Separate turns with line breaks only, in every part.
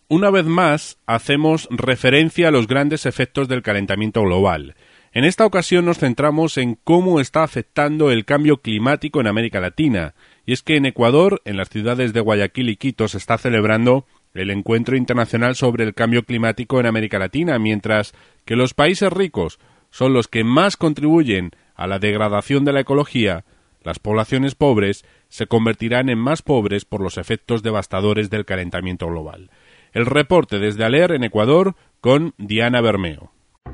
Una vez más, hacemos referencia a los grandes efectos del calentamiento global. En esta ocasión nos centramos en cómo está afectando el cambio climático en América Latina. Y es que en Ecuador, en las ciudades de Guayaquil y Quito, se está celebrando el Encuentro Internacional sobre el Cambio Climático en América Latina, mientras que los países ricos son los que más contribuyen a la degradación de la ecología, las poblaciones pobres se convertirán en más pobres por los efectos devastadores del calentamiento global. El reporte desde Aller, en Ecuador, con Diana Bermeo.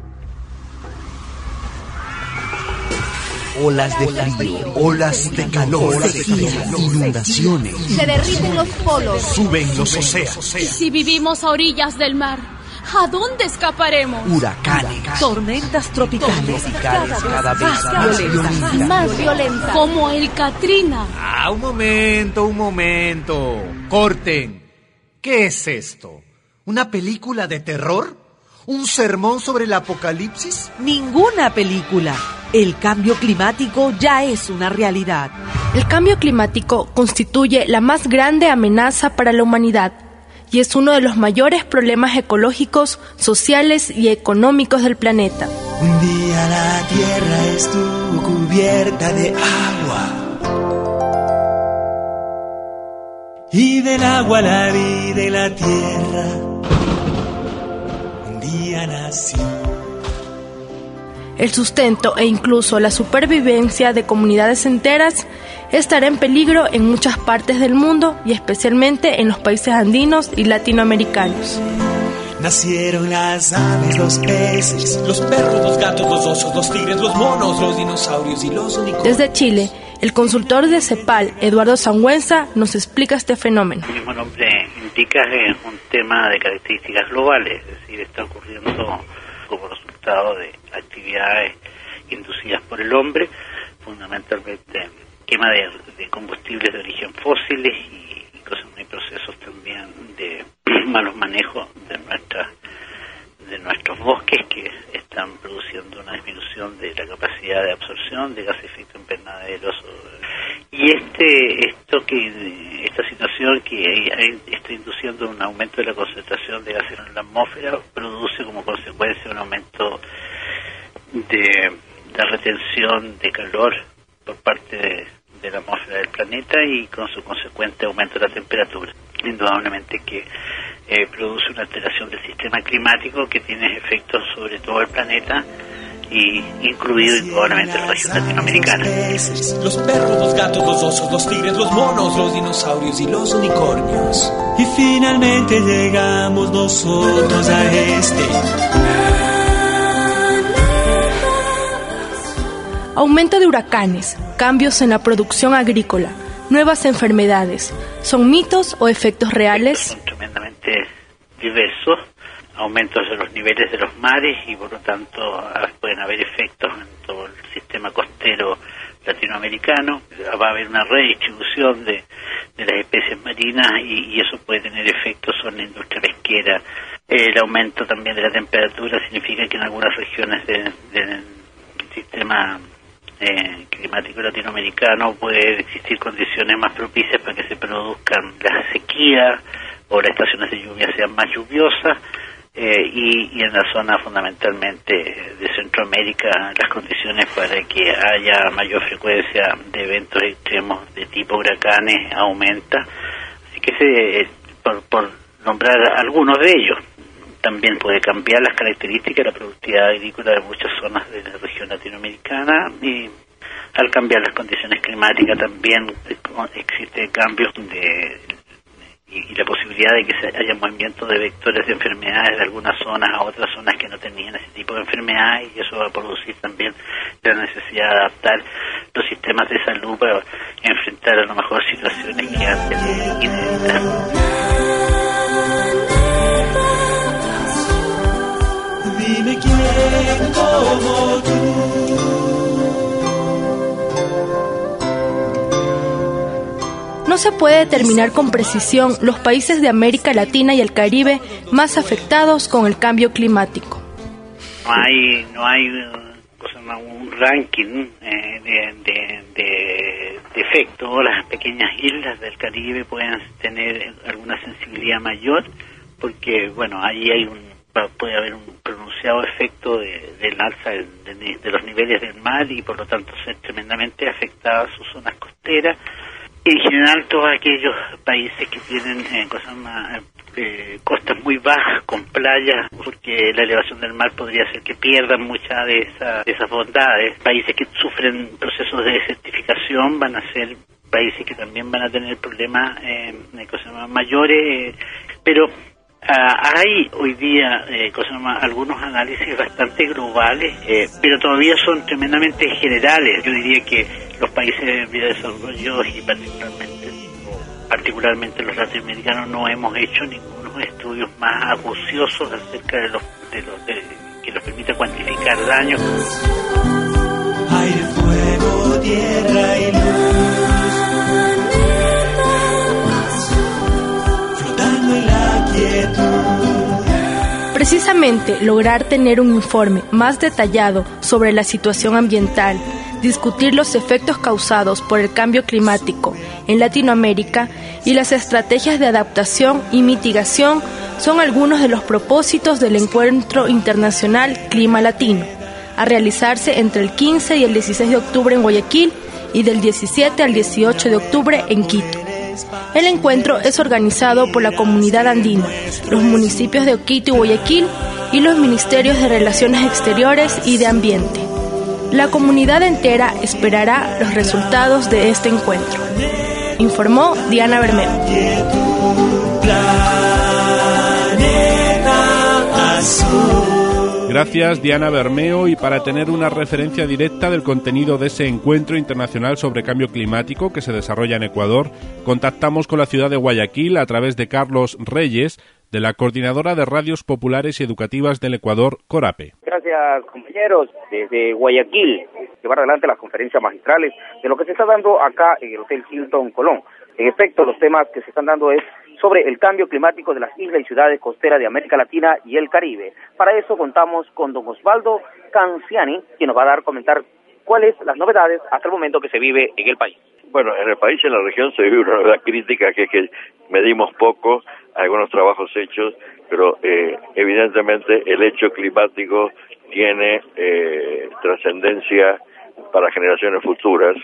Olas de frío, olas de calor, sequía, inundaciones.
Se derriten los polos.
Suben los océanos.
¿Y si vivimos a orillas del mar? ¿A dónde escaparemos?
Huracanes.
Tormentas tropicales.
Cada vez
más violentas.
Como el Katrina.
Un momento. Corten. ¿Qué es esto? ¿Una película de terror? ¿Un sermón sobre el apocalipsis?
Ninguna película. El cambio climático ya es una realidad.
El cambio climático constituye la más grande amenaza para la humanidad y es uno de los mayores problemas ecológicos, sociales y económicos del planeta.
Un día la tierra estuvo cubierta de agua. Y del agua la vida y la tierra un día nació.
El sustento e incluso la supervivencia de comunidades enteras estará en peligro en muchas partes del mundo y especialmente en los países andinos y latinoamericanos.
Nacieron las aves, los peces,
los perros, los gatos, los osos, los tigres, los monos, los dinosaurios y los unicornios.
Desde Chile, el consultor de CEPAL, Eduardo Sangüenza, nos explica este fenómeno.
El mismo nombre indica que es un tema de características globales, es decir, está ocurriendo como resultado de actividades inducidas por el hombre, fundamentalmente quema de combustibles de origen fósiles y procesos también de malos manejos de nuestros bosques que están produciendo una disminución de la capacidad de absorción de gases de efecto invernadero. Y esta situación que está induciendo un aumento de la concentración de gases en la atmósfera produce como consecuencia un aumento de la retención de calor por parte de la atmósfera del planeta y con su consecuente aumento de la temperatura. Indudablemente que produce una alteración del sistema climático que tiene efectos sobre todo el planeta y incluido indudablemente la región latinoamericana.
Los perros, los gatos, los osos, los tigres, los monos, los dinosaurios y los unicornios.
Y finalmente llegamos nosotros a
Aumento de huracanes, cambios en la producción agrícola, nuevas enfermedades. ¿Son mitos o efectos reales?
Son tremendamente diversos. Aumentos de los niveles de los mares y por lo tanto pueden haber efectos en todo el sistema costero latinoamericano. Va a haber una redistribución de las especies marinas y eso puede tener efectos sobre la industria pesquera. El aumento también de la temperatura significa que en algunas regiones del sistema climático latinoamericano puede existir condiciones más propicias para que se produzcan las sequías o las estaciones de lluvia sean más lluviosas. Y en la zona fundamentalmente de Centroamérica las condiciones para que haya mayor frecuencia de eventos extremos de tipo huracanes aumenta, así que por nombrar algunos de ellos. También puede cambiar las características de la productividad agrícola de muchas zonas de la región latinoamericana y al cambiar las condiciones climáticas también existe cambios y la posibilidad de que haya movimiento de vectores de enfermedades de algunas zonas a otras zonas que no tenían ese tipo de enfermedades y eso va a producir también la necesidad de adaptar los sistemas de salud para enfrentar a lo mejor situaciones que antes inéditas.
Dime quién como tú.
No se puede determinar con precisión los países de América Latina y el Caribe más afectados con el cambio climático.
No hay un ranking de efectos. Las pequeñas islas del Caribe pueden tener alguna sensibilidad mayor porque bueno, ahí puede haber un pronunciado efecto del alza de los niveles del mar y por lo tanto ser tremendamente afectadas sus zonas costeras. En general, todos aquellos países que tienen costas muy bajas con playas, porque la elevación del mar podría hacer que pierdan muchas de esas bondades. Países que sufren procesos de desertificación van a ser países que también van a tener problemas mayores, pero hay hoy día algunos análisis bastante globales, pero todavía son tremendamente generales. Yo diría que los países de desarrollo y particularmente los latinoamericanos no hemos hecho ningunos estudios más acuciosos acerca de que nos permita cuantificar daños.
Aire, fuego, tierra y luz, flotando en la quietud.
Precisamente lograr tener un informe más detallado sobre la situación ambiental, discutir los efectos causados por el cambio climático en Latinoamérica y las estrategias de adaptación y mitigación son algunos de los propósitos del Encuentro Internacional Clima Latino, a realizarse entre el 15 y el 16 de octubre en Guayaquil y del 17 al 18 de octubre en Quito. El encuentro es organizado por la Comunidad Andina, los municipios de Quito y Guayaquil y los Ministerios de Relaciones Exteriores y de Ambiente. La comunidad entera esperará los resultados de este encuentro, informó Diana Bermeo.
Gracias, Diana Bermeo, y para tener una referencia directa del contenido de ese encuentro internacional sobre cambio climático que se desarrolla en Ecuador, contactamos con la ciudad de Guayaquil a través de Carlos Reyes, de la Coordinadora de Radios Populares y Educativas del Ecuador, CORAPE.
Gracias, compañeros, desde Guayaquil, llevar adelante las conferencias magistrales de lo que se está dando acá en el Hotel Hilton Colón. En efecto, los temas que se están dando es sobre el cambio climático de las islas y ciudades costeras de América Latina y el Caribe. Para eso contamos con don Osvaldo Canciani, quien nos va a comentar cuáles las novedades hasta el momento que se vive en el país.
Bueno, en el país y en la región se vive una novedad crítica, que es que medimos poco algunos trabajos hechos, pero evidentemente el hecho climático tiene trascendencia para generaciones futuras,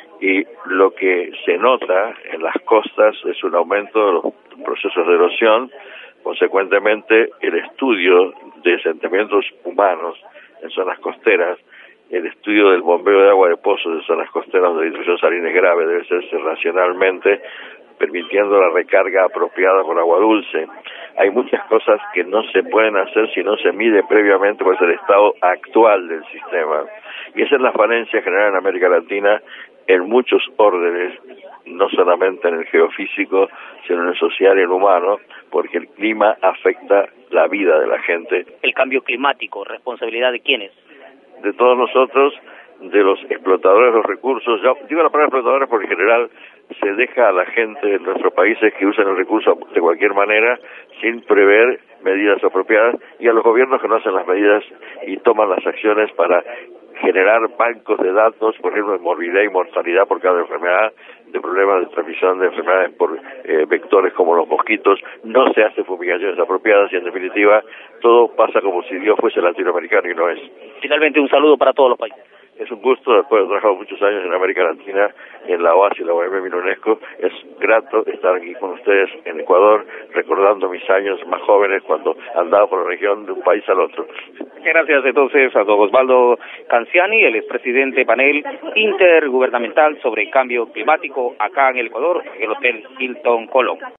y lo que se nota en las costas es un aumento de los procesos de erosión. Consecuentemente, el estudio de asentamientos humanos en zonas costeras, el estudio del bombeo de agua de pozos en zonas costeras donde la intrusión salina es grave, debe hacerse racionalmente, permitiendo la recarga apropiada con agua dulce. Hay muchas cosas que no se pueden hacer si no se mide previamente cuál es el estado actual del sistema. Y esa es la falencia general en América Latina en muchos órdenes, no solamente en el geofísico, sino en el social y el humano, porque el clima afecta la vida de la gente.
El cambio climático, ¿responsabilidad de quiénes?
De todos nosotros, de los explotadores de los recursos. Yo digo la palabra explotadores porque en general se deja a la gente de nuestros países que usan el recurso de cualquier manera sin prever medidas apropiadas, y a los gobiernos que no hacen las medidas y toman las acciones para generar bancos de datos, por ejemplo, de movilidad y mortalidad por cada enfermedad, de problemas de transmisión de enfermedades por vectores como los mosquitos. No se hacen fumigaciones apropiadas y, en definitiva, todo pasa como si Dios fuese latinoamericano y no es.
Finalmente, un saludo para todos los países.
Es un gusto, después de trabajar muchos años en América Latina, en la OAS y la OEM y la UNESCO, es grato estar aquí con ustedes en Ecuador, recordando mis años más jóvenes cuando andaba por la región de un país al otro.
Muchas gracias entonces a don Osvaldo Canciani, el expresidente panel intergubernamental sobre cambio climático acá en el Ecuador, en el Hotel Hilton Colón.